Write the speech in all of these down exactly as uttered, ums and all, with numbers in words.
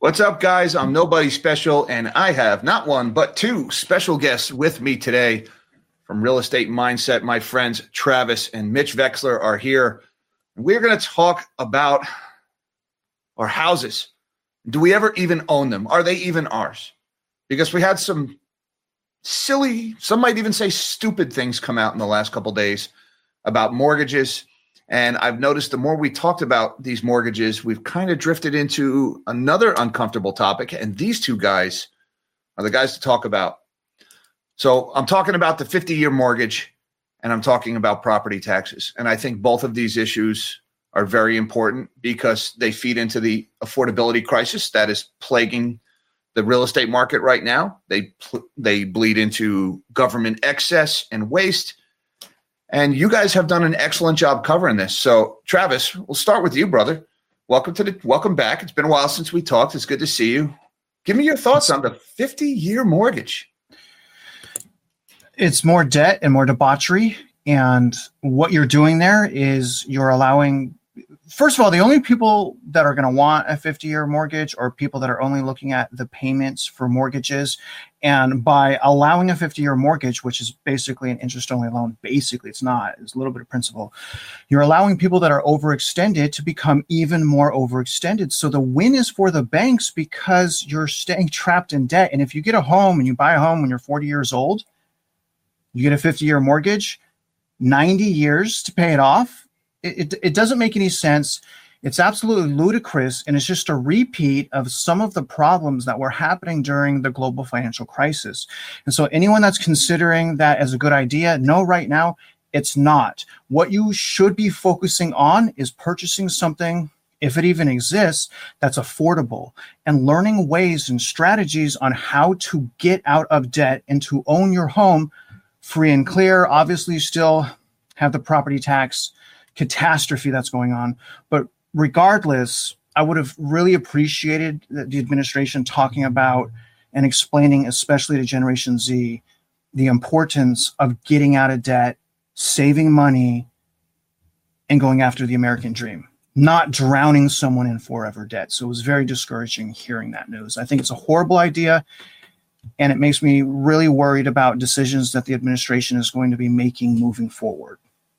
What's up, guys? I'm Nobody Special, and I have not one, but two special guests with me today from Real Estate Mindset. My friends Travis and Mitch Vexler are here. We're going to talk about our houses. Do we ever even own them? Are they even ours? Because we had some silly, some might even say stupid things come out in the last couple of days about mortgages. And I've noticed the more we talked about these mortgages, we've kind of drifted into another uncomfortable topic. And these two guys are the guys to talk about. So I'm talking about the fifty-year mortgage, and I'm talking about property taxes. And I think both of these issues are very important because they feed into the affordability crisis that is plaguing the real estate market right now. They they bleed into government excess and waste. And you guys have done an excellent job covering this. So, Travis, we'll start with you, brother. Welcome to the welcome back. It's been a while since we talked. It's good to see you. Give me your thoughts on the fifty-year mortgage. It's more debt and more debauchery. And what you're doing there is you're allowing, first of all, the only people that are going to want a fifty-year mortgage are people that are only looking at the payments for mortgages. And by allowing a fifty-year mortgage, which is basically an interest-only loan, basically it's not, it's a little bit of principal, you're allowing people that are overextended to become even more overextended. So the win is for the banks because you're staying trapped in debt. And if you get a home and you buy a home when you're forty years old, you get a fifty-year mortgage, ninety years to pay it off. It, it, it doesn't make any sense. It's absolutely ludicrous, and it's just a repeat of some of the problems that were happening during the global financial crisis. And so anyone that's considering that as a good idea, no, right now, it's not. What you should be focusing on is purchasing something, if it even exists, that's affordable, and learning ways and strategies on how to get out of debt and to own your home free and clear. Obviously, you still have the property tax catastrophe that's going on, but regardless, I would have really appreciated the administration talking about and explaining, especially to Generation Z, the importance of getting out of debt, saving money, and going after the American dream, not drowning someone in forever debt. So it was very discouraging hearing that news. I think it's a horrible idea, and it makes me really worried about decisions that the administration is going to be making moving forward.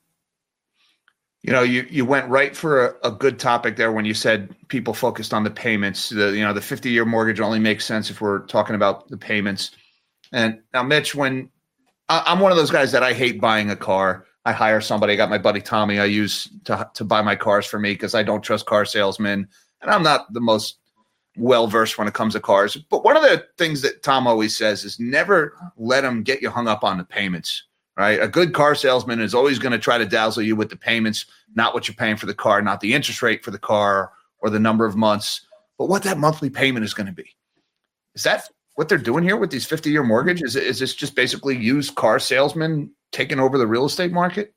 You know, you, you went right for a, a good topic there when you said people focused on the payments. The, you know, the fifty-year mortgage only makes sense if we're talking about the payments. And now, Mitch, when I, I'm one of those guys that I hate buying a car. I hire somebody. I got my buddy Tommy I use to, to buy my cars for me because I don't trust car salesmen. And I'm not the most well-versed when it comes to cars. But one of the things that Tom always says is never let them get you hung up on the payments. Right? A good car salesman is always going to try to dazzle you with the payments, not what you're paying for the car, not the interest rate for the car or the number of months, but what that monthly payment is going to be. Is that what they're doing here with these fifty-year mortgages? Is, is this just basically used car salesmen taking over the real estate market?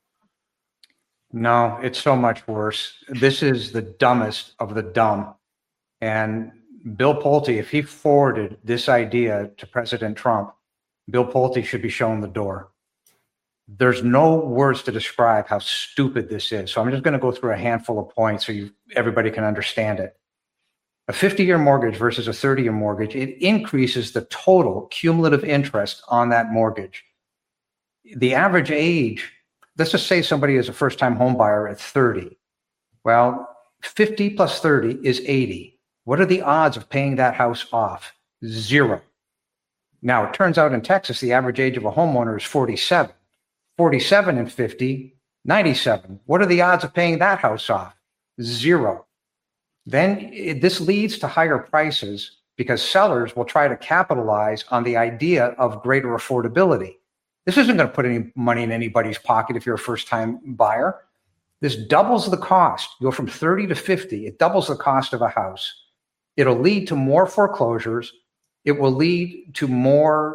No, it's so much worse. This is the dumbest of the dumb. And Bill Pulte, if he forwarded this idea to President Trump, Bill Pulte should be shown the door. There's no words to describe how stupid this is. So I'm just going to go through a handful of points so you, everybody can understand it. A fifty-year mortgage versus a thirty-year mortgage, it increases the total cumulative interest on that mortgage. The average age, let's just say somebody is a first-time home buyer at thirty. Well, fifty plus thirty is eighty. What are the odds of paying that house off? Zero. Now, it turns out in Texas, the average age of a homeowner is forty-seven. forty-seven and fifty, ninety-seven. What are the odds of paying that house off? Zero. Then it, this leads to higher prices because sellers will try to capitalize on the idea of greater affordability. This isn't going to put any money in anybody's pocket if you're a first-time buyer. This doubles the cost. You go from thirty to fifty. It doubles the cost of a house. It'll lead to more foreclosures. It will lead to more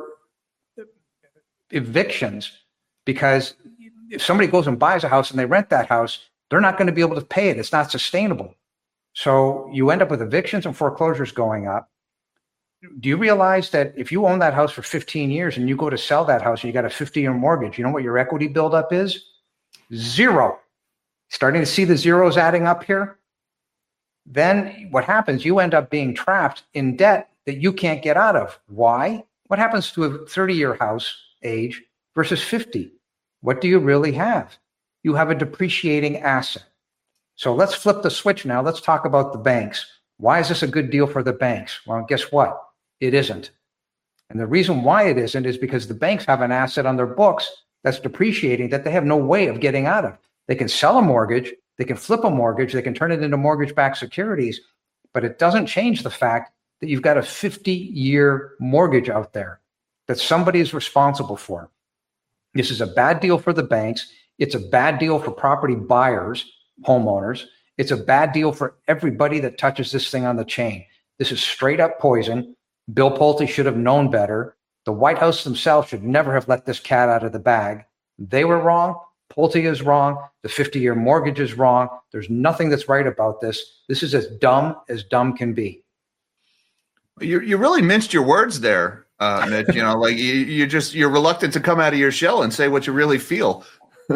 evictions. Because if somebody goes and buys a house and they rent that house, they're not going to be able to pay it. It's not sustainable. So you end up with evictions and foreclosures going up. Do you realize that if you own that house for fifteen years and you go to sell that house and you got a fifty-year mortgage, you know what your equity buildup is? Zero. Starting to see the zeros adding up here? then what happens, you end up being trapped in debt that you can't get out of. Why? What happens to a thirty-year house age versus fifty? What do you really have? You have a depreciating asset. So let's flip the switch now. Let's talk about the banks. Why is this a good deal for the banks? Well, guess what? It isn't. And the reason why it isn't is because the banks have an asset on their books that's depreciating that they have no way of getting out of. They can sell a mortgage, they can flip a mortgage, they can turn it into mortgage-backed securities, but it doesn't change the fact that you've got a fifty-year mortgage out there that somebody is responsible for. This is a bad deal for the banks. It's a bad deal for property buyers, homeowners. It's a bad deal for everybody that touches this thing on the chain. This is straight up poison. Bill Pulte should have known better. The White House themselves should never have let this cat out of the bag. They were wrong. Pulte is wrong. The fifty-year mortgage is wrong. There's nothing that's right about this. This is as dumb as dumb can be. You you really minced your words there, uh, Mitch. You know, like you you just you're reluctant to come out of your shell and say what you really feel.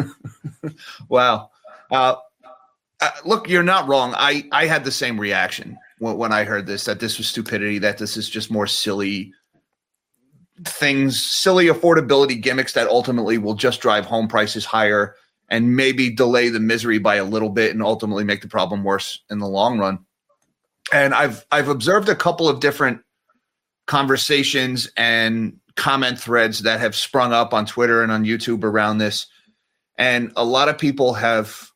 Wow. Uh, uh, look, you're not wrong. I I had the same reaction when, when I heard this. That this was stupidity. That this is just more silly things, silly affordability gimmicks that ultimately will just drive home prices higher and maybe delay the misery by a little bit and ultimately make the problem worse in the long run. And I've I've observed a couple of different conversations and comment threads that have sprung up on Twitter and on YouTube around this. And a lot of people have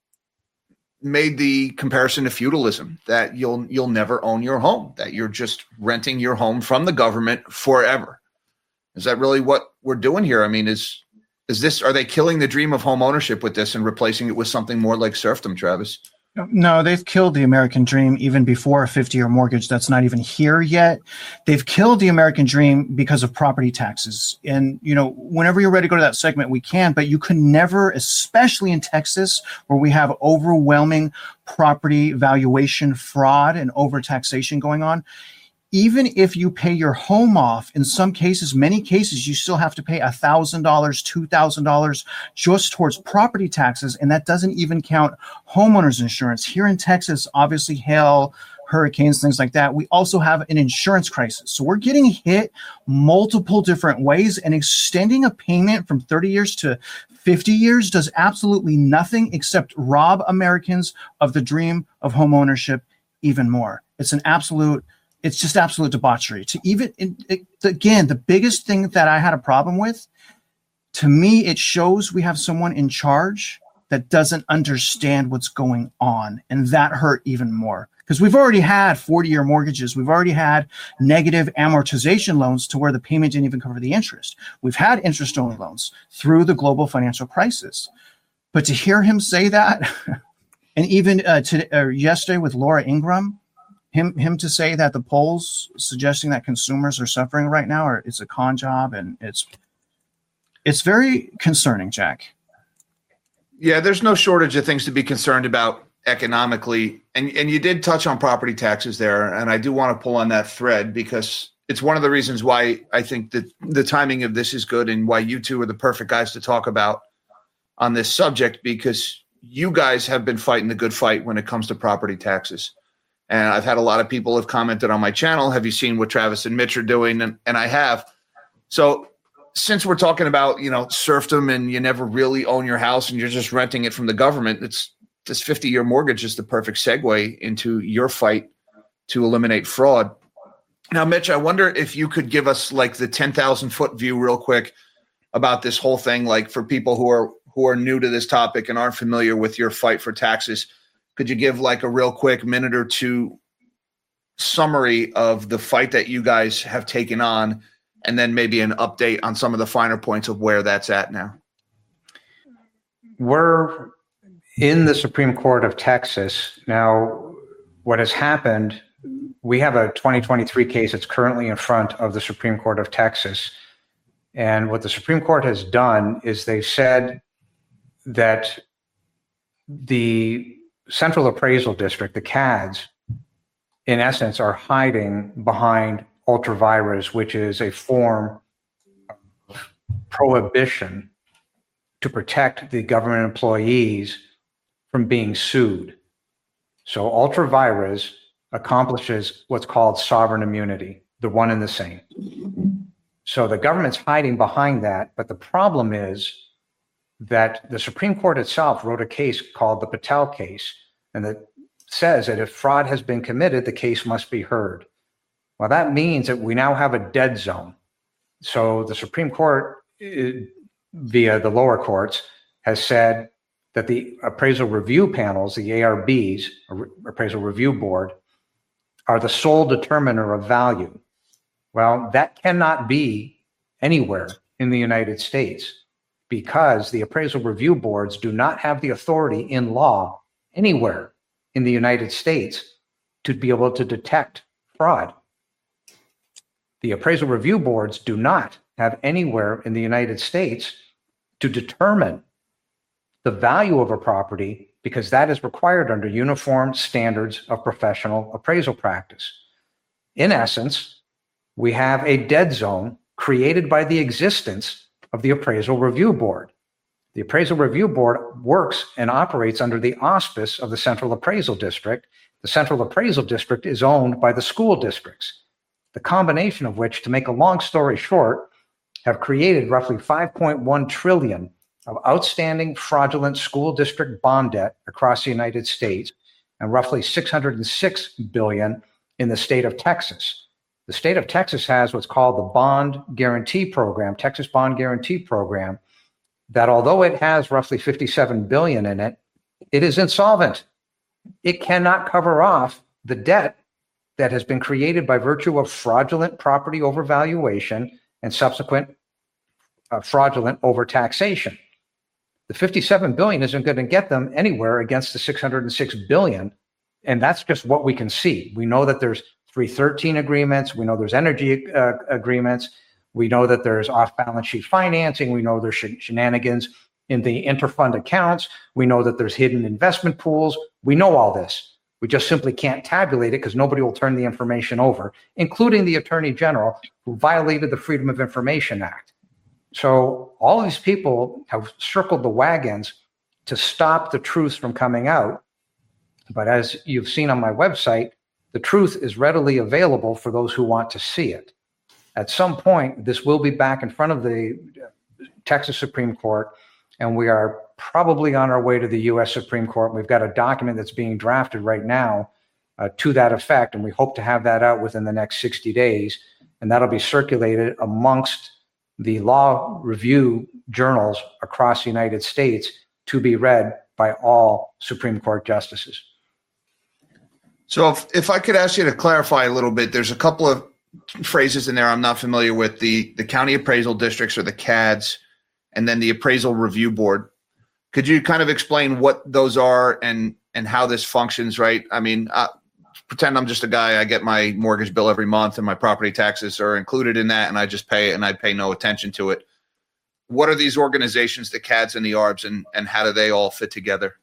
made the comparison to feudalism, that you'll you'll never own your home, that you're just renting your home from the government forever. Is that really what we're doing here? I mean, is is this, are they killing the dream of home ownership with this and replacing it with something more like serfdom, Travis? No, they've killed the American dream even before a fifty-year mortgage that's not even here yet. They've killed the American dream because of property taxes. And, you know, whenever you're ready to go to that segment, we can, but you can never, especially in Texas, where we have overwhelming property valuation fraud and overtaxation going on. Even if you pay your home off, in some cases, many cases, you still have to pay one thousand dollars, two thousand dollars just towards property taxes, and that doesn't even count homeowners insurance. Here in Texas, obviously, hail, hurricanes, things like that, we also have an insurance crisis. So we're getting hit multiple different ways, and extending a payment from thirty years to fifty years does absolutely nothing except rob Americans of the dream of home ownership even more. It's an absolute It's just absolute debauchery. To even, it, it, again, the biggest thing that I had a problem with, to me, it shows we have someone in charge that doesn't understand what's going on. And that hurt even more. Because we've already had forty-year mortgages. We've already had negative amortization loans to where the payment didn't even cover the interest. We've had interest-only loans through the global financial crisis. But to hear him say that, and even uh, to, uh, yesterday with Laura Ingraham, Him, him to say that the polls suggesting that consumers are suffering right now, or it's a con job, and it's it's very concerning, Jack. Yeah, there's no shortage of things to be concerned about economically, and and you did touch on property taxes there, and I do want to pull on that thread because it's one of the reasons why I think that the timing of this is good, and why you two are the perfect guys to talk about on this subject, because you guys have been fighting the good fight when it comes to property taxes. And I've had a lot of people have commented on my channel, have you seen what Travis and Mitch are doing? And, and I have. So since we're talking about, you know, serfdom and you never really own your house and you're just renting it from the government, it's this fifty-year mortgage is the perfect segue into your fight to eliminate fraud. Now, Mitch, I wonder if you could give us like the ten thousand foot view real quick about this whole thing, like for people who are who are new to this topic and aren't familiar with your fight for taxes. Could you give like a real quick minute or two summary of the fight that you guys have taken on, and then maybe an update on some of the finer points of where that's at now? We're in the Supreme Court of Texas. Now, what has happened, we have a twenty twenty-three case that's currently in front of the Supreme Court of Texas. And what the Supreme Court has done is they've said that the Central Appraisal District, the C A Ds, in essence, are hiding behind ultra-vires, which is a form of prohibition to protect the government employees from being sued. So ultra-vires accomplishes what's called sovereign immunity, the one and the same. So the government's hiding behind that, but the problem is that the Supreme Court itself wrote a case called the Patel case, and that says that if fraud has been committed, the case must be heard. Well, that means that we now have a dead zone. So the Supreme Court, via the lower courts, has said that the appraisal review panels, the A R Bs, Appraisal Review Board, are the sole determiner of value. Well, that cannot be anywhere in the United States because the appraisal review boards do not have the authority in law anywhere in the United States to be able to detect fraud. The appraisal review boards do not have anywhere in the United States to determine the value of a property because that is required under uniform standards of professional appraisal practice. In essence, we have a dead zone created by the existence of the Appraisal Review Board. The Appraisal Review Board works and operates under the auspice of the Central Appraisal District. The Central Appraisal District is owned by the school districts, the combination of which, to make a long story short, have created roughly five point one trillion dollars of outstanding fraudulent school district bond debt across the United States and roughly six hundred six billion dollars in the state of Texas. The state of Texas has what's called the Bond Guarantee Program, Texas Bond Guarantee Program, that although it has roughly fifty-seven billion dollars in it, it is insolvent. It cannot cover off the debt that has been created by virtue of fraudulent property overvaluation and subsequent uh, fraudulent overtaxation. The fifty-seven billion dollars isn't going to get them anywhere against the six hundred six billion dollars, and that's just what we can see. We know that there's three thirteen agreements. We know there's energy uh, agreements. We know that there's off-balance sheet financing. We know there's sh- shenanigans in the interfund accounts. We know that there's hidden investment pools. We know all this. We just simply can't tabulate it because nobody will turn the information over, including the Attorney General, who violated the Freedom of Information Act. So all these people have circled the wagons to stop the truth from coming out. But as you've seen on my website, the truth is readily available for those who want to see it. At some point, this will be back in front of the Texas Supreme Court, and we are probably on our way to the U S Supreme Court. We've got a document that's being drafted right now uh, to that effect, and we hope to have that out within the next sixty days, and that'll be circulated amongst the law review journals across the United States to be read by all Supreme Court justices. So if, if I could ask you to clarify a little bit, there's a couple of phrases in there I'm not familiar with, the, the county appraisal districts or the C A Ds, and then the appraisal review board. Could you kind of explain what those are and, and how this functions, right? I mean, uh, pretend I'm just a guy, I get my mortgage bill every month and my property taxes are included in that and I just pay it and I pay no attention to it. What are these organizations, the C A Ds and the A R Bs, and, and how do they all fit together?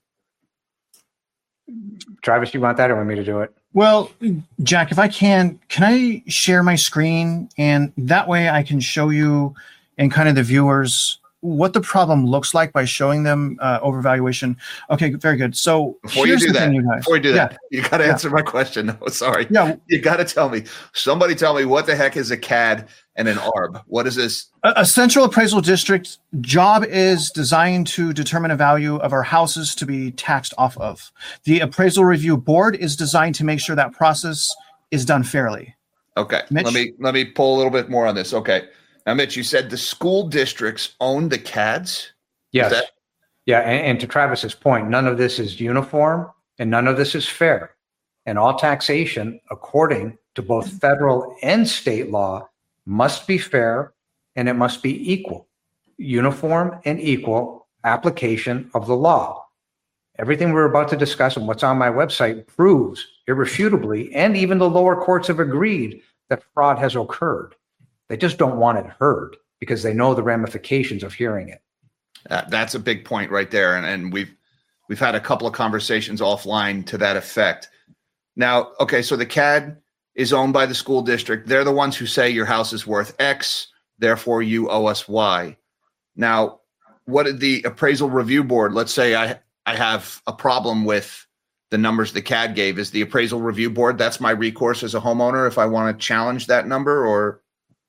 Travis, you want that or want me to do it? Well, Jack, if I can, can I share my screen? And that way I can show you and kind of the viewers what the problem looks like by showing them uh, overvaluation. Okay, very good. So before you do that, thing, you before you do that, yeah. you got to yeah. answer my question. No, sorry. Yeah. You got to tell me. Somebody tell me what the heck is a C A D and an A R B? What is this? A, a central appraisal district job is designed to determine a value of our houses to be taxed off of. The appraisal review board is designed to make sure that process is done fairly. Okay. Mitch? Let me let me pull a little bit more on this. Okay. Now, Mitch, you said the school districts own the C A Ds? Yes. That- yeah. And, and to Travis's point, none of this is uniform and none of this is fair. And all taxation, according to both federal and state law, must be fair and it must be equal, uniform and equal application of the law. Everything we're about to discuss and what's on my website proves irrefutably, and even the lower courts have agreed, that fraud has occurred. They just don't want it heard because they know the ramifications of hearing it. Uh, that's a big point right there. And, and we've we've had a couple of conversations offline to that effect. Now, okay, so the C A D is owned by the school district. They're the ones who say your house is worth X, therefore you owe us Y. Now, what did the appraisal review board, let's say I, I have a problem with the numbers the C A D gave. Is the appraisal review board, that's my recourse as a homeowner if I want to challenge that number? Or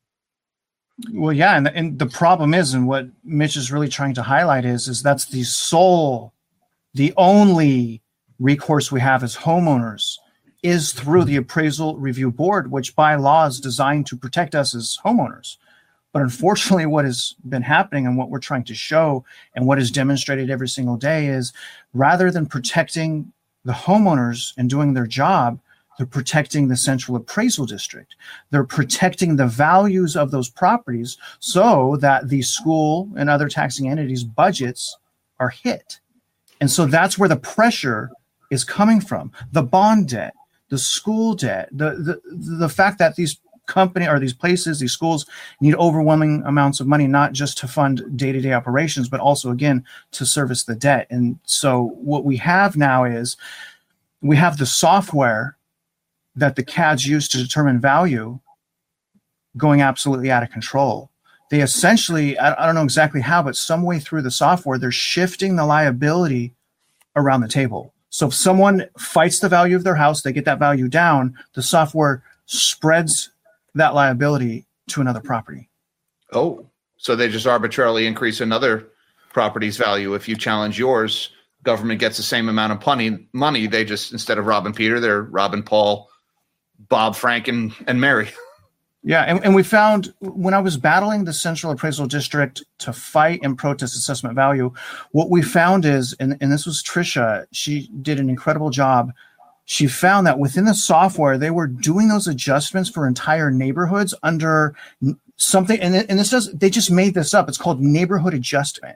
Well, yeah, and the, and the problem is, and what Mitch is really trying to highlight is, is that's the sole, the only recourse we have as homeowners is through the appraisal review board, which by law is designed to protect us as homeowners. But unfortunately, what has been happening and what we're trying to show and what is demonstrated every single day is, rather than protecting the homeowners and doing their job, they're protecting the central appraisal district. They're protecting the values of those properties so that the school and other taxing entities' budgets are hit. And so that's where the pressure is coming from. The bond debt, the school debt, the the, the fact that these company or these places, these schools need overwhelming amounts of money, not just to fund day-to-day operations, but also, again, to service the debt. And so what we have now is we have the software that the C A Ds use to determine value going absolutely out of control. They essentially, I, I don't know exactly how, but some way through the software, they're shifting the liability around the table. So if someone fights the value of their house, they get that value down, the software spreads that liability to another property. Oh, so they just arbitrarily increase another property's value. If you challenge yours, government gets the same amount of money. Money. They just, instead of robbing Peter, they're robbing Paul, Bob, Frank, and, and Mary. Yeah, and, and we found when I was battling the Central Appraisal District to fight and protest assessment value, what we found is, and, and this was Trisha, she did an incredible job. She found that within the software, they were doing those adjustments for entire neighborhoods under something, and, and this does, they just made this up. It's called neighborhood adjustment.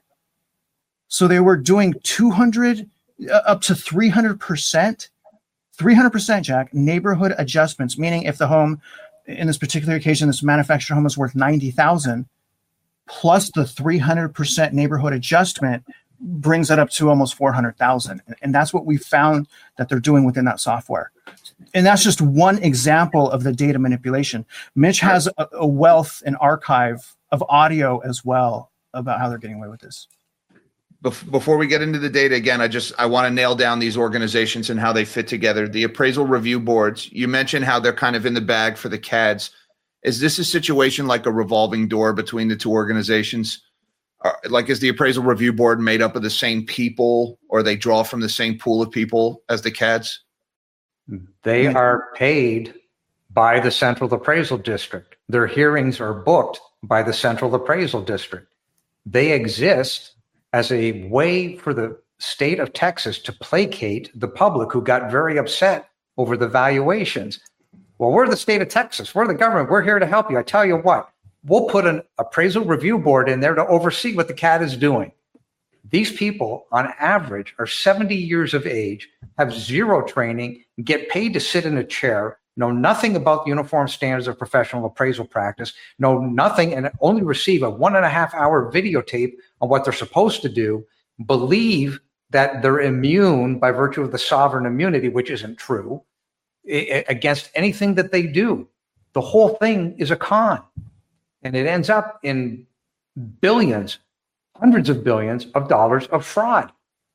So they were doing two hundred uh, up to three hundred percent, three hundred percent, Jack, neighborhood adjustments, meaning if the home, in this particular occasion, this manufactured home is worth ninety thousand, plus the three hundred percent neighborhood adjustment brings it up to almost four hundred thousand. And that's what we found that they're doing within that software. And that's just one example of the data manipulation. Mitch has a, a wealth and archive of audio as well about how they're getting away with this. Before we get into the data again, I just I want to nail down these organizations and how they fit together. The appraisal review boards, you mentioned how they're kind of in the bag for the C A Ds. Is this a situation like a revolving door between the two organizations? Are, like, is the appraisal review board made up of the same people, or they draw from the same pool of people as the C A Ds? They are paid by the Central Appraisal District. Their hearings are booked by the Central Appraisal District. They exist as a way for the state of Texas to placate the public who got very upset over the valuations. Well, we're the state of Texas. We're the government. We're here to help you. I tell you what, we'll put an appraisal review board in there to oversee what the C A D is doing. These people, on average, are seventy years of age, have zero training, get paid to sit in a chair, know nothing about the uniform standards of professional appraisal practice, know nothing, and only receive a one and a half hour videotape on what they're supposed to do, believe that they're immune by virtue of the sovereign immunity, which isn't true, against anything that they do. The whole thing is a con, and it ends up in billions, hundreds of billions of dollars of fraud.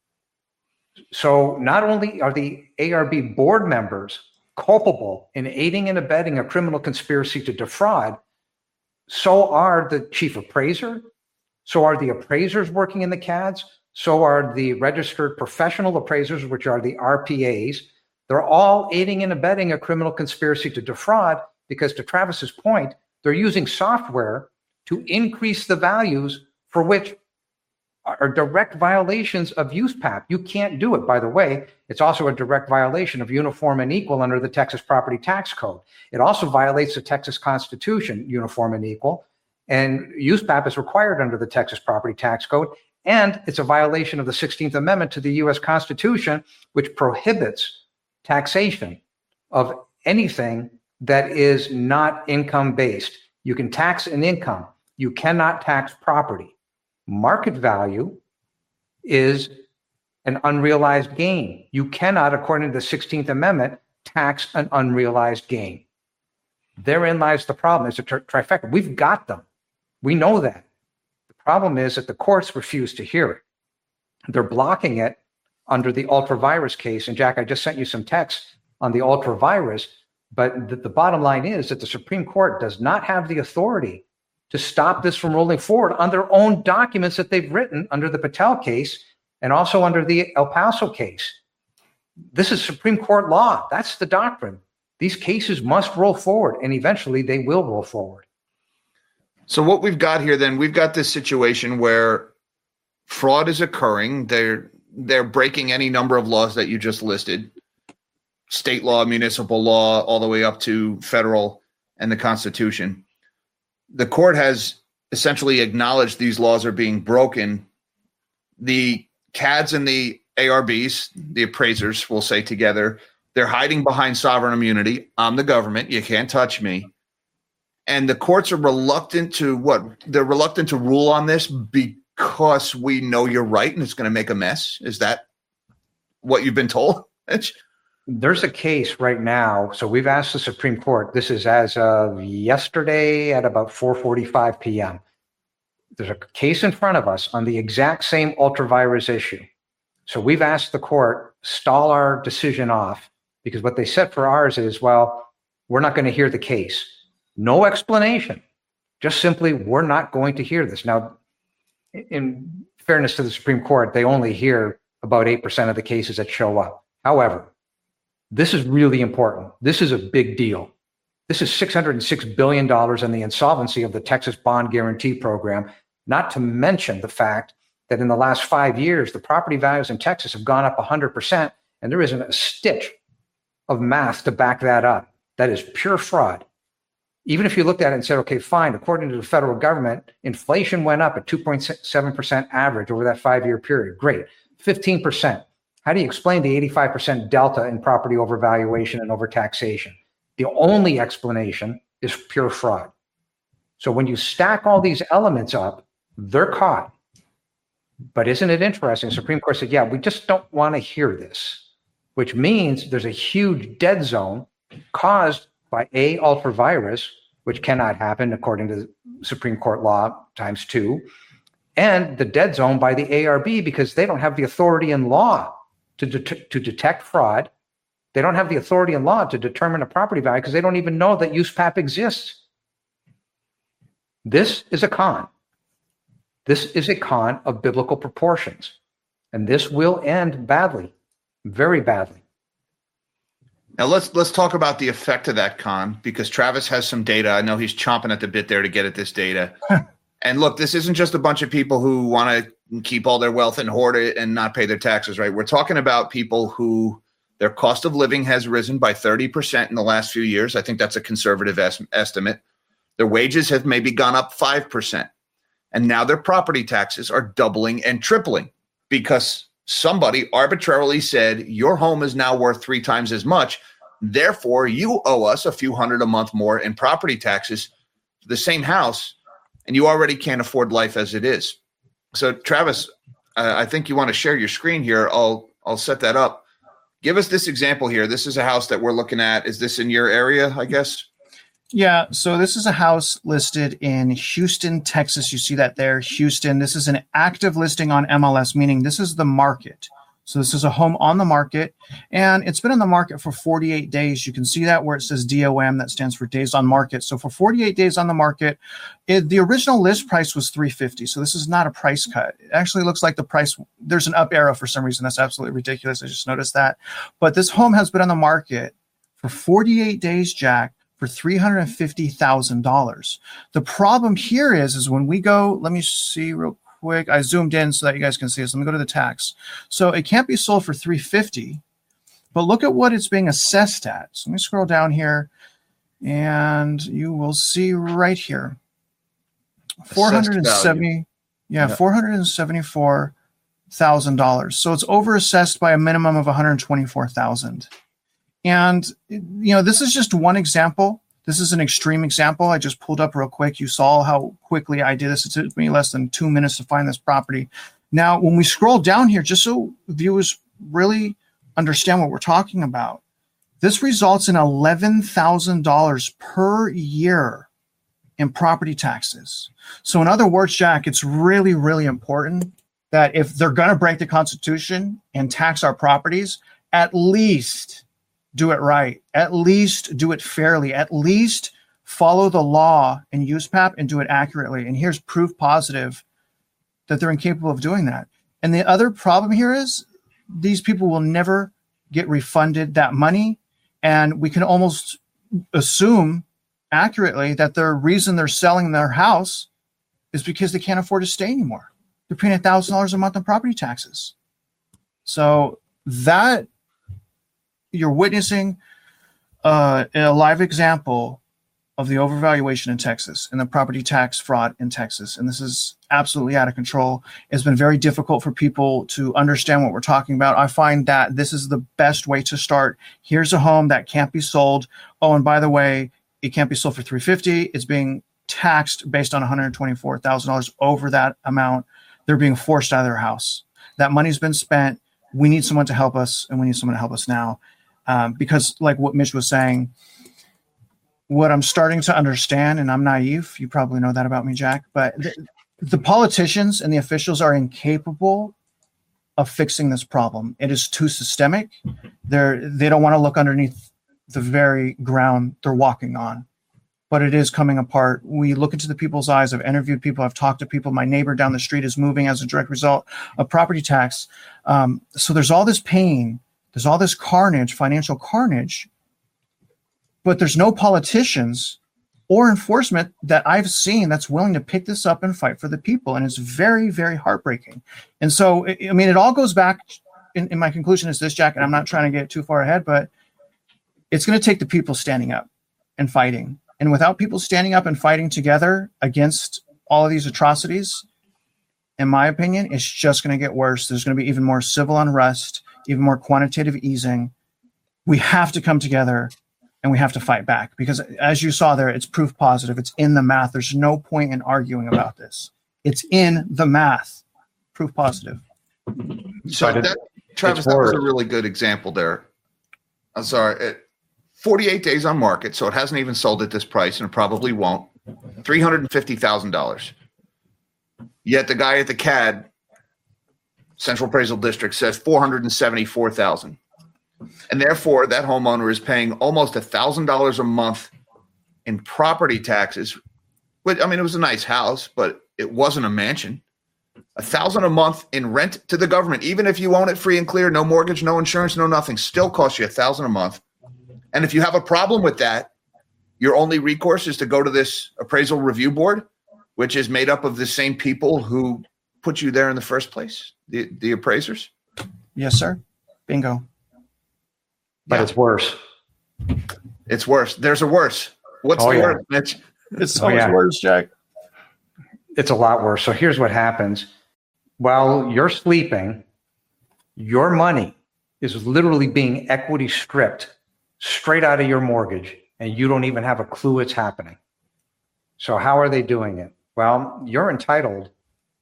So not only are the A R B board members culpable in aiding and abetting a criminal conspiracy to defraud, so are the chief appraiser, so are the appraisers working in the C A Ds, so are the registered professional appraisers, which are the R P As. They're all aiding and abetting a criminal conspiracy to defraud because, to Travis's point, they're using software to increase the values for which are direct violations of U S P A P. You can't do it, by the way. It's also a direct violation of uniform and equal under the Texas Property Tax Code. It also violates the Texas Constitution, uniform and equal, and U S P A P is required under the Texas Property Tax Code, and it's a violation of the sixteenth Amendment to the U S Constitution, which prohibits taxation of anything that is not income-based. You can tax an income. You cannot tax property. Market value is an unrealized gain. You cannot, according to the sixteenth Amendment, tax an unrealized gain. Therein lies the problem. It's a tri- trifecta. We've got them. We know that. The problem is that the courts refuse to hear it. They're blocking it under the ultra-virus case. And Jack, I just sent you some text on the ultra-virus, but the, the bottom line is that the Supreme Court does not have the authority to stop this from rolling forward on their own documents that they've written under the Patel case and also under the El Paso case. This is Supreme Court law. That's the doctrine. These cases must roll forward, and eventually they will roll forward. So what we've got here, then, we've got this situation where fraud is occurring. They're they're breaking any number of laws that you just listed, state law, municipal law, all the way up to federal and the Constitution. The court has essentially acknowledged these laws are being broken. The C A Ds and the A R Bs, the appraisers, will say together, they're hiding behind sovereign immunity. I'm the government. You can't touch me. And the courts are reluctant to what? They're reluctant to rule on this because we know you're right and it's going to make a mess. Is that what you've been told? There's a case right now. So we've asked the Supreme Court. This is as of yesterday at about four forty-five p.m. There's a case in front of us on the exact same ultra-virus issue. So we've asked the court, stall our decision off, because what they said for ours is, well, we're not going to hear the case. No explanation. Just simply, we're not going to hear this. Now, in fairness to the Supreme Court, they only hear about eight percent of the cases that show up. However, this is really important. This is a big deal. This is six hundred six billion dollars in the insolvency of the Texas Bond Guarantee Program, not to mention the fact that in the last five years, the property values in Texas have gone up one hundred percent, and there isn't a stitch of math to back that up. That is pure fraud. Even if you looked at it and said, okay, fine, according to the federal government, inflation went up at two point seven percent average over that five-year period. Great. fifteen percent. How do you explain the eighty-five percent delta in property overvaluation and overtaxation? The only explanation is pure fraud. So when you stack all these elements up, they're caught. But isn't it interesting? The Supreme Court said, yeah, we just don't want to hear this, which means there's a huge dead zone caused by A, ultra-virus, which cannot happen according to Supreme Court law times two, and the dead zone by the A R B because they don't have the authority in law to, det- to detect fraud. They don't have the authority in law to determine a property value because they don't even know that U S P A P exists. This is a con. This is a con of biblical proportions, and this will end badly, very badly. Now let's let's talk about the effect of that con, because Travis has some data. I know he's chomping at the bit there to get at this data. And look, this isn't just a bunch of people who want to keep all their wealth and hoard it and not pay their taxes, right? We're talking about people who their cost of living has risen by thirty percent in the last few years. I think that's a conservative es- estimate. Their wages have maybe gone up five percent. And now their property taxes are doubling and tripling because somebody arbitrarily said your home is now worth three times as much. Therefore, you owe us a few hundred a month more in property taxes for the same house, and you already can't afford life as it is. So, Travis, uh, I think you want to share your screen here. I'll I'll set that up. Give us this example here. This is a house that we're looking at. Is this in your area, I guess? Yeah, so this is a house listed in Houston, Texas. You see that there, Houston. This is an active listing on M L S, meaning this is the market. So this is a home on the market, and it's been on the market for forty-eight days. You can see that where it says D O M, that stands for days on market. So for forty-eight days on the market, it, the original list price was three hundred fifty dollars. So this is not a price cut. It actually looks like the price, there's an up arrow for some reason. That's absolutely ridiculous. I just noticed that. But this home has been on the market for forty-eight days, Jack, for three hundred fifty thousand dollars. The problem here is, is when we go, let me see real quick. I zoomed in so that you guys can see this. Let me go to the tax. So it can't be sold for three hundred fifty thousand dollars, but look at what it's being assessed at. So let me scroll down here and you will see right here. four hundred seventy, yeah, yeah, four hundred seventy-four thousand dollars. So it's overassessed by a minimum of one hundred twenty-four thousand dollars. And, you know, this is just one example. This is an extreme example. I just pulled up real quick. You saw how quickly I did this. It took me less than two minutes to find this property. Now, when we scroll down here, just so viewers really understand what we're talking about, this results in eleven thousand dollars per year in property taxes. So in other words, Jack, it's really, really important that if they're going to break the Constitution and tax our properties, at least do it right. At least do it fairly. At least follow the law in U S P A P and do it accurately. And here's proof positive that they're incapable of doing that. And the other problem here is these people will never get refunded that money. And we can almost assume accurately that the reason they're selling their house is because they can't afford to stay anymore. They're paying one thousand dollars a month on property taxes. So that you're witnessing uh, a live example of the overvaluation in Texas and the property tax fraud in Texas. And this is absolutely out of control. It's been very difficult for people to understand what we're talking about. I find that this is the best way to start. Here's a home that can't be sold. Oh, and by the way, it can't be sold for three hundred fifty dollars. It's being taxed based on one hundred twenty-four thousand dollars over that amount. They're being forced out of their house. That money's been spent. We need someone to help us, and we need someone to help us now. Um, because like what Mitch was saying, what I'm starting to understand, and I'm naive, you probably know that about me, Jack, but the, the politicians and the officials are incapable of fixing this problem. It is too systemic. They're, they don't want to look underneath the very ground they're walking on, but it is coming apart. We look into the people's eyes. I've interviewed people. I've talked to people. My neighbor down the street is moving as a direct result of property tax. Um, so there's all this pain. There's all this carnage, financial carnage, but there's no politicians or enforcement that I've seen that's willing to pick this up and fight for the people. And it's very, very heartbreaking. And so, I mean, it all goes back in, in my conclusion is this, Jack, and I'm not trying to get too far ahead, but it's going to take the people standing up and fighting. And without people standing up and fighting together against all of these atrocities, in my opinion, it's just going to get worse. There's going to be even more civil unrest, even more quantitative easing. We have to come together and we have to fight back because as you saw there, it's proof positive. It's in the math. There's no point in arguing about this. It's in the math, proof positive. So that, Travis, that was a really good example there. I'm sorry. It, forty-eight days on market, so it hasn't even sold at this price and it probably won't. three hundred fifty thousand dollars. Yet the guy at the C A D, Central Appraisal District, says four hundred seventy-four thousand dollars. And therefore, that homeowner is paying almost one thousand dollars a month in property taxes. But, I mean, it was a nice house, but it wasn't a mansion. one thousand dollars a month in rent to the government, even if you own it free and clear, no mortgage, no insurance, no nothing, still costs you one thousand dollars a month. And if you have a problem with that, your only recourse is to go to this appraisal review board, which is made up of the same people who put you there in the first place, the, the appraisers. Yes, sir. Bingo. But Yeah. it's worse. It's worse. There's a worse. What's Oh, the yeah. worst, Mitch? It's so Oh, much yeah. worse, Jack. It's a lot worse. So here's what happens. While you're sleeping, your money is literally being equity stripped straight out of your mortgage, and you don't even have a clue it's happening. So how are they doing it? Well, you're entitled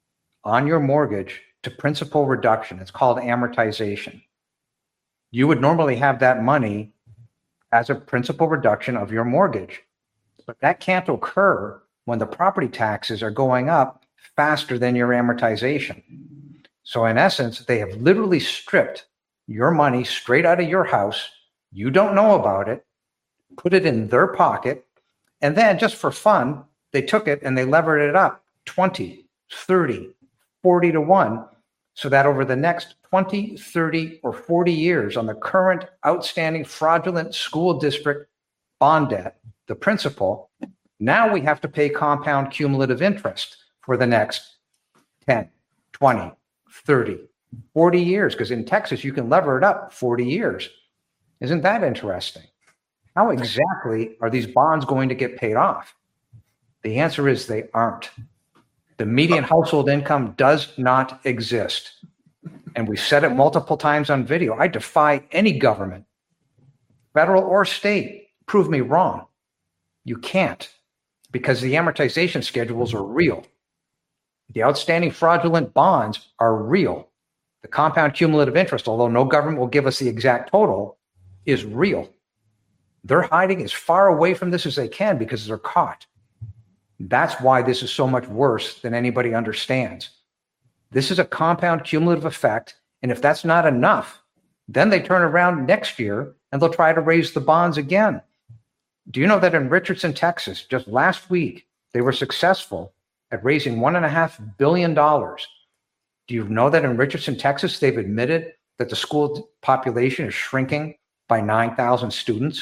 on your mortgage to principal reduction. It's called amortization. You would normally have that money as a principal reduction of your mortgage, but that can't occur when the property taxes are going up faster than your amortization. So in essence, they have literally stripped your money straight out of your house. You don't know about it, put it in their pocket, and then just for fun, they took it and they levered it up twenty, thirty, forty to one, so that over the next twenty, thirty, or forty years on the current outstanding fraudulent school district bond debt, the principal, now we have to pay compound cumulative interest for the next ten, twenty, thirty, forty years, because in Texas, you can lever it up forty years. Isn't that interesting? How exactly are these bonds going to get paid off? The answer is they aren't. The median household income does not exist. And we've said it multiple times on video. I defy any government, federal or state, prove me wrong. You can't, because the amortization schedules are real. The outstanding fraudulent bonds are real. The compound cumulative interest, although no government will give us the exact total, is real. They're hiding as far away from this as they can because they're caught. That's why this is so much worse than anybody understands. This is a compound cumulative effect. And if that's not enough, then they turn around next year and they'll try to raise the bonds again. Do you know that in Richardson, Texas, just last week, they were successful at raising one and a half billion dollars? Do you know that in Richardson, Texas, they've admitted that the school population is shrinking by nine thousand students?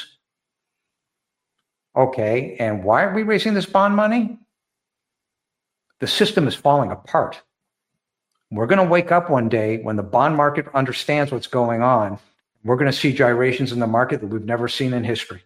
Okay, and why are we raising this bond money? The system is falling apart. We're going to wake up one day when the bond market understands what's going on. We're going to see gyrations in the market that we've never seen in history.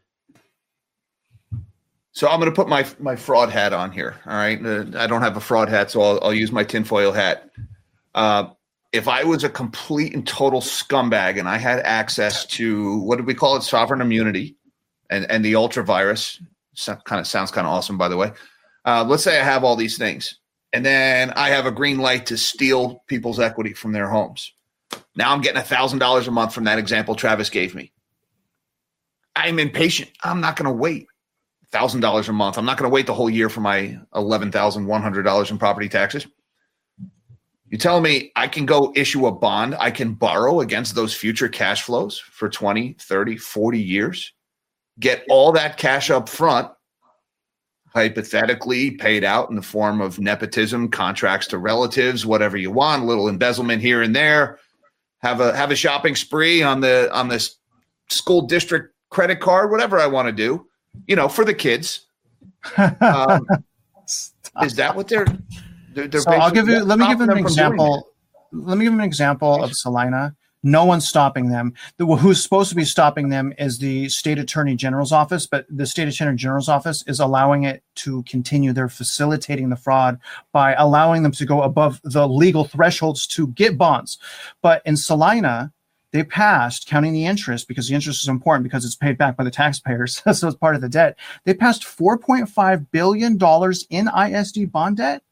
So I'm going to put my my fraud hat on here. All right, uh, I don't have a fraud hat, so I'll, I'll use my tinfoil hat. Uh, if I was a complete and total scumbag and I had access to, what did we call it, sovereign immunity, and and the ultra virus, so, kind of sounds kind of awesome, by the way. Uh, let's say I have all these things, and then I have a green light to steal people's equity from their homes. Now I'm getting one thousand dollars a month from that example Travis gave me. I'm impatient. I'm not going to wait. one thousand dollars a month. I'm not going to wait the whole year for my eleven thousand one hundred dollars in property taxes. You're telling me I can go issue a bond, I can borrow against those future cash flows for twenty, thirty, forty years, get all that cash up front, hypothetically paid out in the form of nepotism, contracts to relatives, whatever you want, a little embezzlement here and there, have a have a shopping spree on the on this school district credit card, whatever I want to do, you know, for the kids. Um, is that what they're They're, they're so I'll give you. Let me give them an example. Let me give them an example of Salina. No one's stopping them. The, who's supposed to be stopping them is the state attorney general's office, but the state attorney general's office is allowing it to continue. They're facilitating the fraud by allowing them to go above the legal thresholds to get bonds. But in Salina, they passed, counting the interest, because the interest is important because it's paid back by the taxpayers, so it's part of the debt. They passed four point five billion dollars in I S D bond debt,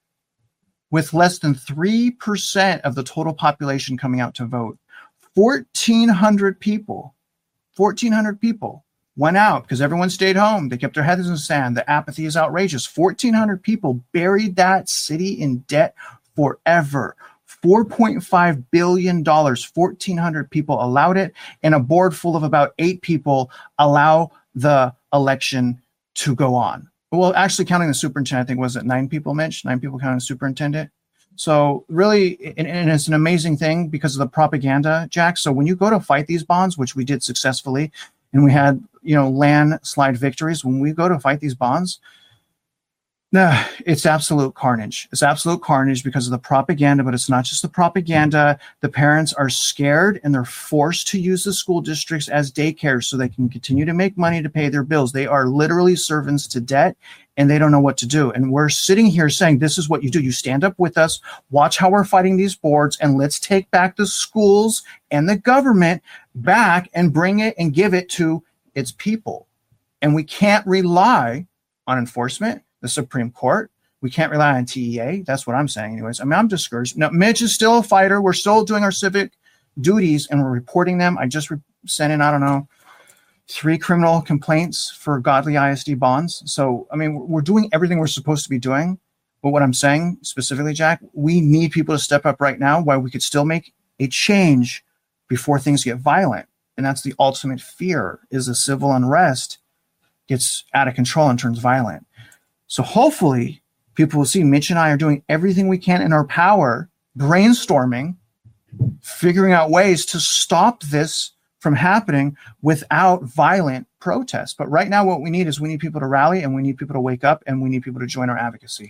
with less than three percent of the total population coming out to vote. fourteen hundred people, fourteen hundred people went out because everyone stayed home. They kept their heads in the sand. The apathy is outrageous. fourteen hundred people buried that city in debt forever. four point five billion dollars, fourteen hundred people allowed it, and a board full of about eight people allow the election to go on. Well, actually counting the superintendent, I think, was it nine people, Mitch? Nine people counting the superintendent. So really, and, and it's an amazing thing because of the propaganda, Jack. So when you go to fight these bonds, which we did successfully, and we had, you know, landslide victories, when we go to fight these bonds, nah, it's absolute carnage. It's absolute carnage because of the propaganda, but it's not just the propaganda. The parents are scared and they're forced to use the school districts as daycare so they can continue to make money to pay their bills. They are literally servants to debt and they don't know what to do. And we're sitting here saying, this is what you do. You stand up with us, watch how we're fighting these boards, and let's take back the schools and the government back and bring it and give it to its people. And we can't rely on enforcement. The Supreme Court. We can't rely on T E A. That's what I'm saying anyways. I mean, I'm discouraged. Now, Mitch is still a fighter. We're still doing our civic duties and we're reporting them. I just re- sent in, I don't know, three criminal complaints for godly I S D bonds. So, I mean, we're doing everything we're supposed to be doing. But what I'm saying specifically, Jack, we need people to step up right now while we could still make a change before things get violent. And that's the ultimate fear, is a civil unrest gets out of control and turns violent. So hopefully people will see Mitch and I are doing everything we can in our power, brainstorming, figuring out ways to stop this from happening without violent protest. But right now what we need is we need people to rally and we need people to wake up and we need people to join our advocacy.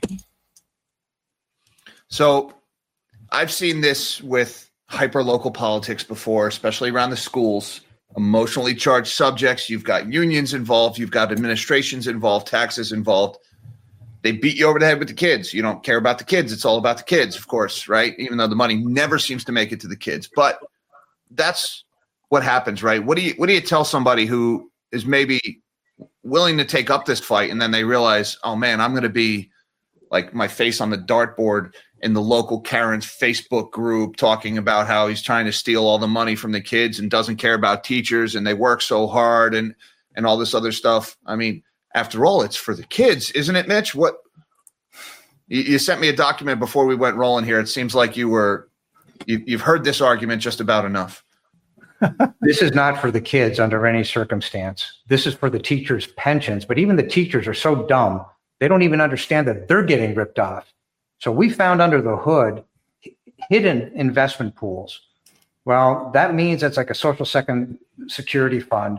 So I've seen this with hyper-local politics before, especially around the schools. Emotionally charged subjects. You've got unions involved. You've got administrations involved, taxes involved. They beat you over the head with the kids. You don't care about the kids. It's all about the kids, of course, right? Even though the money never seems to make it to the kids. But that's what happens, right? What do you what do you tell somebody who is maybe willing to take up this fight and then they realize, oh man, I'm going to be like my face on the dartboard in the local Karen's Facebook group talking about how he's trying to steal all the money from the kids and doesn't care about teachers and they work so hard and and all this other stuff. I mean, after all, it's for the kids, isn't it, Mitch? What You, you sent me a document before we went rolling here. It seems like you were, you, you've heard this argument just about enough. This is not for the kids under any circumstance. This is for the teachers' pensions. But even the teachers are so dumb, they don't even understand that they're getting ripped off. So we found under the hood hidden investment pools. Well, that means it's like a social second security fund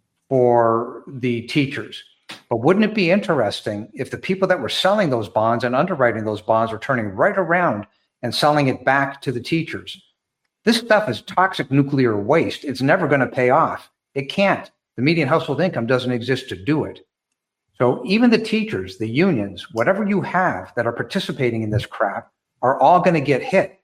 for the teachers. But wouldn't it be interesting if the people that were selling those bonds and underwriting those bonds were turning right around and selling it back to the teachers? This stuff is toxic nuclear waste. It's never going to pay off. It can't. The median household income doesn't exist to do it. So even the teachers, the unions, whatever you have that are participating in this crap are all going to get hit.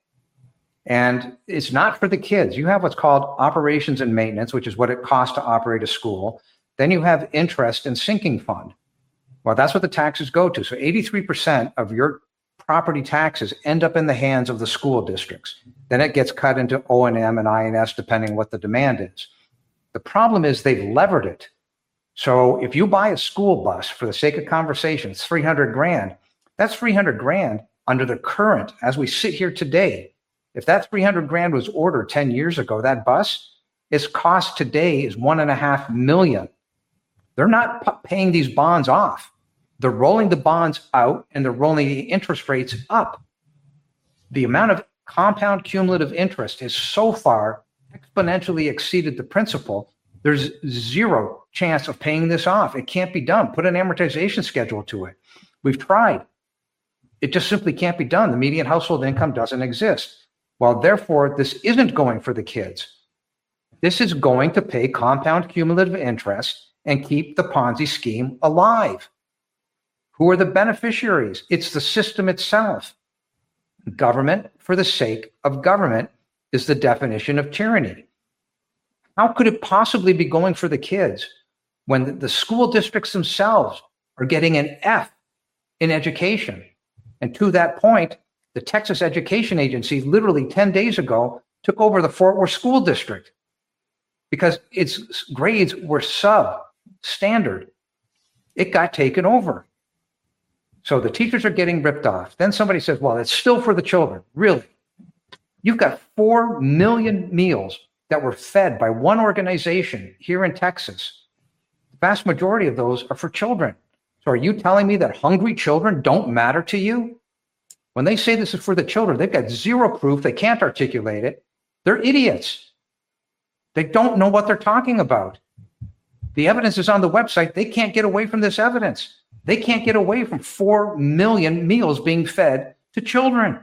And it's not for the kids. You have what's called operations and maintenance, which is what it costs to operate a school. Then you have interest and sinking fund. Well, that's what the taxes go to. So eighty-three percent of your property taxes end up in the hands of the school districts. Then it gets cut into O and M and I and S, depending what the demand is. The problem is they've levered it. So if you buy a school bus, for the sake of conversation, it's three hundred grand. That's three hundred grand under the current, as we sit here today. If that three hundred grand was ordered ten years ago, that bus, its cost today is one and a half million. They're not p- paying these bonds off. They're rolling the bonds out and they're rolling the interest rates up. The amount of compound cumulative interest has so far exponentially exceeded the principal. There's zero chance of paying this off. It can't be done. Put an amortization schedule to it. We've tried. It just simply can't be done. The median household income doesn't exist. Well, therefore, this isn't going for the kids. This is going to pay compound cumulative interest and keep the Ponzi scheme alive. Who are the beneficiaries? It's the system itself. Government for the sake of government is the definition of tyranny. How could it possibly be going for the kids when the school districts themselves are getting an F in education? And to that point, the Texas Education Agency literally ten days ago took over the Fort Worth School District because its grades were substandard. It got taken over. So the teachers are getting ripped off. Then somebody says, well, it's still for the children. Really? You've got four million meals that were fed by one organization here in Texas. The vast majority of those are for children. So are you telling me that hungry children don't matter to you? When they say this is for the children, they've got zero proof. They can't articulate it. They're idiots. They don't know what they're talking about. The evidence is on the website. They can't get away from this evidence. They can't get away from four million meals being fed to children.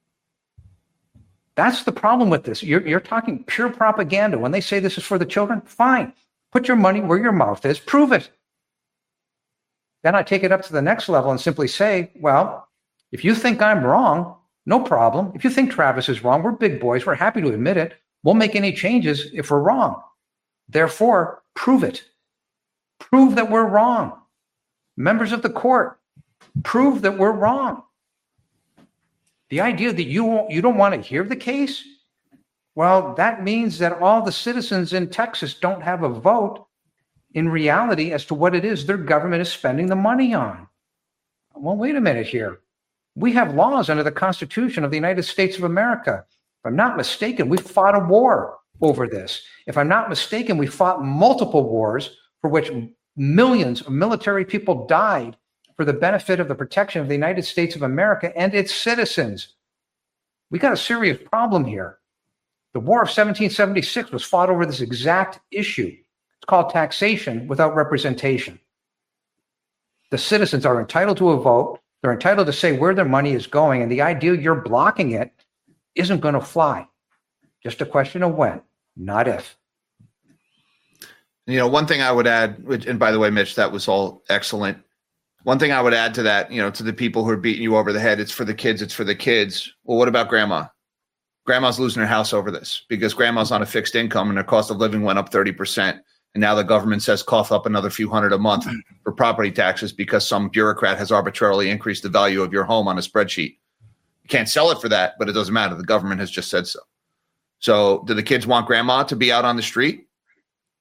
That's the problem with this. You're, you're talking pure propaganda. When they say this is for the children, fine. Put your money where your mouth is. Prove it. Then I take it up to the next level and simply say, well, if you think I'm wrong, no problem. If you think Travis is wrong, we're big boys. We're happy to admit it. We'll make any changes if we're wrong. Therefore, prove it. Prove that we're wrong. Members of the court, prove that we're wrong. The idea that you won't, you don't want to hear the case, well, that means that all the citizens in Texas don't have a vote in reality as to what it is their government is spending the money on. Well, wait a minute here. We have laws under the Constitution of the United States of America. If I'm not mistaken, we fought a war over this. If I'm not mistaken, we fought multiple wars for which millions of military people died for the benefit of the protection of the United States of America and its citizens. We got a serious problem here. The War of seventeen seventy-six was fought over this exact issue. It's called taxation without representation. The citizens are entitled to a vote. They're entitled to say where their money is going, and the idea you're blocking it isn't going to fly. Just a question of when, not if. You know, one thing I would add, which, and by the way, Mitch, that was all excellent. One thing I would add to that, you know, to the people who are beating you over the head, it's for the kids, it's for the kids. Well, what about grandma? Grandma's losing her house over this because grandma's on a fixed income and her cost of living went up thirty percent. And now the government says cough up another few hundred a month for property taxes because some bureaucrat has arbitrarily increased the value of your home on a spreadsheet. You can't sell it for that, but it doesn't matter. The government has just said so. So do the kids want grandma to be out on the street?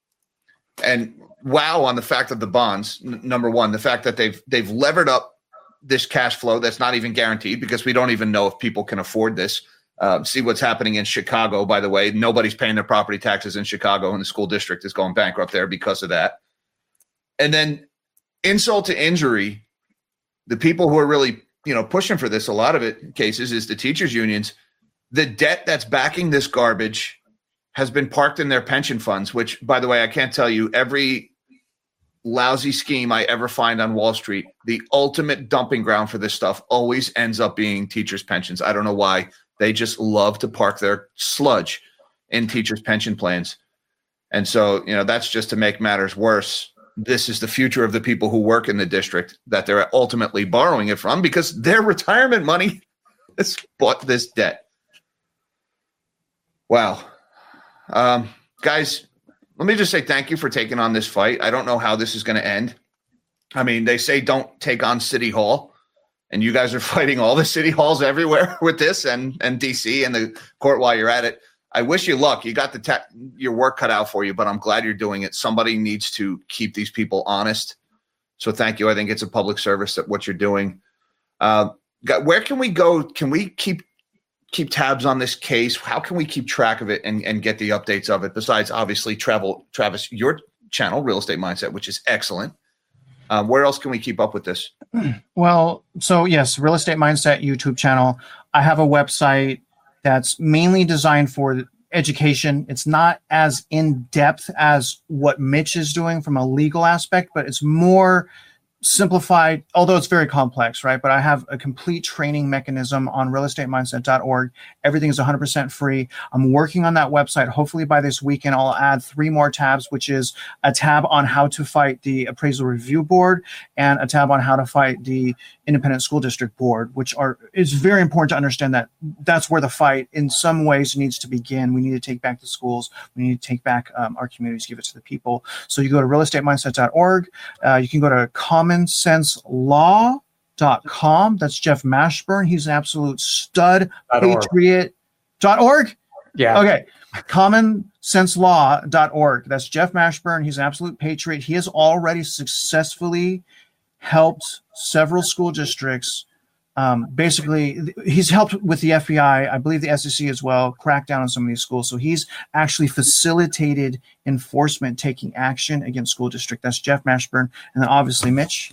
And wow, on the fact of the bonds, n- number one, the fact that they've they've levered up this cash flow that's not even guaranteed because we don't even know if people can afford this. Uh, see what's happening in Chicago, by the way. Nobody's paying their property taxes in Chicago, and the school district is going bankrupt there because of that. And then insult to injury, the people who are really, you know, pushing for this, a lot of it cases is the teachers unions. The debt that's backing this garbage has been parked in their pension funds, which, by the way, I can't tell you, every lousy scheme I ever find on Wall Street, the ultimate dumping ground for this stuff always ends up being teachers' pensions. I don't know why. They just love to park their sludge in teachers' pension plans. And so, you know, that's just to make matters worse. This is the future of the people who work in the district that they're ultimately borrowing it from because their retirement money has bought this debt. Wow. Um, guys, let me just say thank you for taking on this fight. I don't know how this is going to end. I mean, they say don't take on City Hall, and you guys are fighting all the city halls everywhere with this and, and D C and the court while you're at it. I wish you luck. You got the te- your work cut out for you, but I'm glad you're doing it. Somebody needs to keep these people honest. So thank you. I think it's a public service that what you're doing. Uh, where can we go? Can we keep keep tabs on this case? How can we keep track of it and, and get the updates of it? Besides, obviously, travel, Travis, your channel, Real Estate Mindset, which is excellent. Um, where else can we keep up with this? Well, so yes, Real Estate Mindset YouTube channel. I have a website that's mainly designed for education. It's not as in depth as what Mitch is doing from a legal aspect, but it's more simplified, although it's very complex, right? But I have a complete training mechanism on real estate mindset dot org. Everything is one hundred percent free. I'm working on that website. Hopefully by this weekend, I'll add three more tabs, which is a tab on how to fight the appraisal review board and a tab on how to fight the independent school district board, which are, it's very important to understand that that's where the fight in some ways needs to begin. We need to take back the schools. We need to take back um, our communities, give it to the people. So you go to real estate mindset dot org. Uh, you can go to common sense law dot com. That's Jeff Mashburn. He's an absolute stud. Patriot dot org. Yeah. Okay. common sense law dot org. That's Jeff Mashburn. He's an absolute patriot. He has already successfully helped several school districts. Um, basically, he's helped with the F B I, I believe the S E C as well, crack down on some of these schools. So he's actually facilitated enforcement taking action against school district. That's Jeff Mashburn. And then obviously Mitch.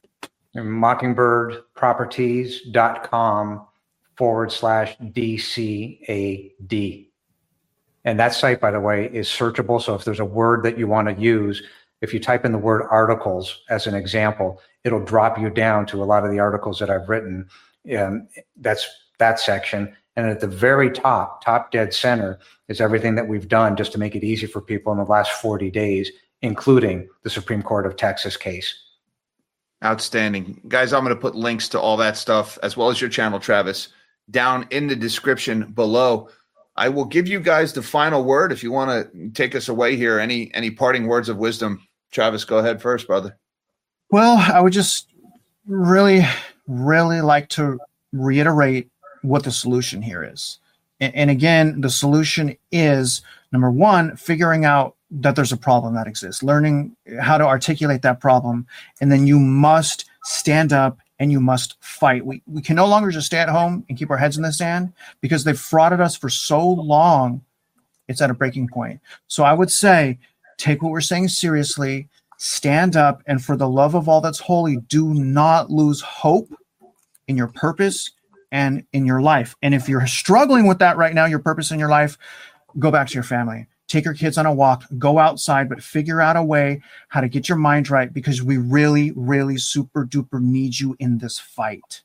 mockingbird properties dot com forward slash D C A D. And that site, by the way, is searchable. So if there's a word that you want to use, if you type in the word articles as an example, it'll drop you down to a lot of the articles that I've written. Um, that's that section. And at the very top, top dead center, is everything that we've done just to make it easy for people in the last forty days, including the Supreme Court of Texas case. Outstanding. Guys, I'm going to put links to all that stuff, as well as your channel, Travis, down in the description below. I will give you guys the final word if you want to take us away here. Any any parting words of wisdom? Travis, go ahead first, brother. Well, I would just really, really like to reiterate what the solution here is. And, and again, the solution is, number one, figuring out that there's a problem that exists, learning how to articulate that problem, and then you must stand up and you must fight. We, we can no longer just stay at home and keep our heads in the sand because they've frauded us for so long. It's at a breaking point. So I would say, take what we're saying seriously, stand up, and for the love of all that's holy, do not lose hope in your purpose and in your life. And if you're struggling with that right now, your purpose in your life, go back to your family. Take your kids on a walk, go outside, but figure out a way how to get your mind right because we really, really super duper need you in this fight.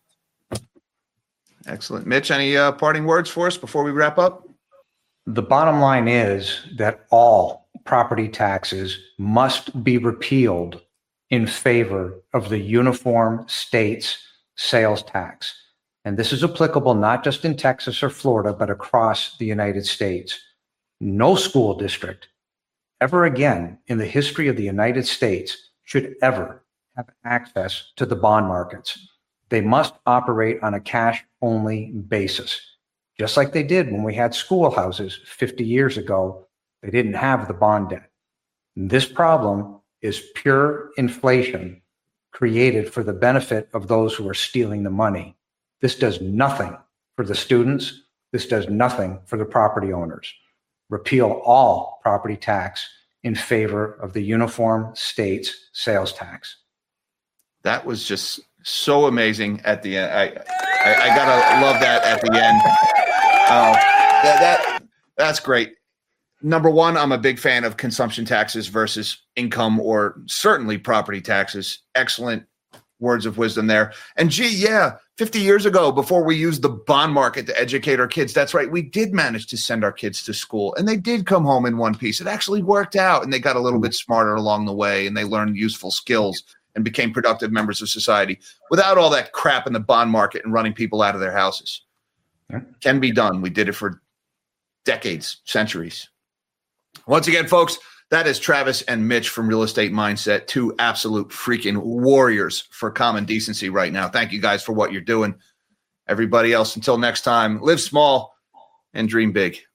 Excellent. Mitch, any uh, parting words for us before we wrap up? The bottom line is that all property taxes must be repealed in favor of the uniform states sales tax. And this is applicable not just in Texas or Florida, but across the United States. No school district ever again in the history of the United States should ever have access to the bond markets. They must operate on a cash-only basis, just like they did when we had schoolhouses fifty years ago. They didn't have the bond debt. This problem is pure inflation created for the benefit of those who are stealing the money. This does nothing for the students. This does nothing for the property owners. Repeal all property tax in favor of the uniform states sales tax. That was just so amazing at the end. I, I, I gotta love that at the end. Uh, that, that that's great. Number one, I'm a big fan of consumption taxes versus income or certainly property taxes. Excellent words of wisdom there. And gee, yeah, fifty years ago, before we used the bond market to educate our kids, that's right, we did manage to send our kids to school, and they did come home in one piece. It actually worked out, and they got a little bit smarter along the way, and they learned useful skills and became productive members of society without all that crap in the bond market and running people out of their houses. Yeah. Can be done. We did it for decades, centuries. Once again, folks, that is Travis and Mitch from Real Estate Mindset, two absolute freaking warriors for common decency right now. Thank you guys for what you're doing. Everybody else, until next time, live small and dream big.